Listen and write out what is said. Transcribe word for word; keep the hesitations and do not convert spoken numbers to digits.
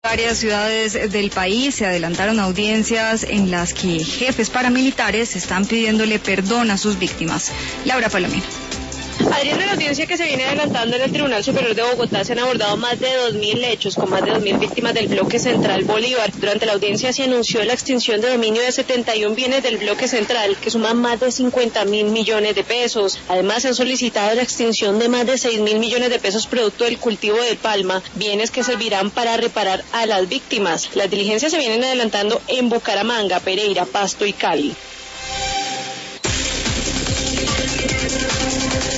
Varias ciudades del país se adelantaron audiencias en las que jefes paramilitares están pidiéndole perdón a sus víctimas. Laura Palomino. Adriana, en la audiencia que se viene adelantando en el Tribunal Superior de Bogotá se han abordado más de dos mil hechos con más de dos mil víctimas del bloque central Bolívar. Durante la audiencia se anunció la extinción de dominio de setenta y uno bienes del bloque central que suman más de cincuenta mil millones de pesos. Además se han solicitado la extinción de más de seis mil millones de pesos producto del cultivo de palma, bienes que servirán para reparar a las víctimas. Las diligencias se vienen adelantando en Bucaramanga, Pereira, Pasto y Cali.